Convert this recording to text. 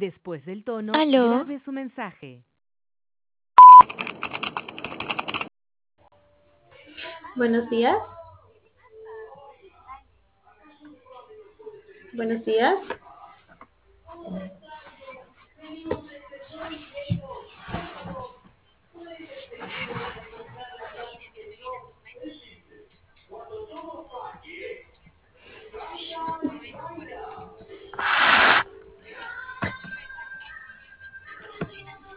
Después del tono, Aló, grabe su mensaje. Buenos días. Buenos días.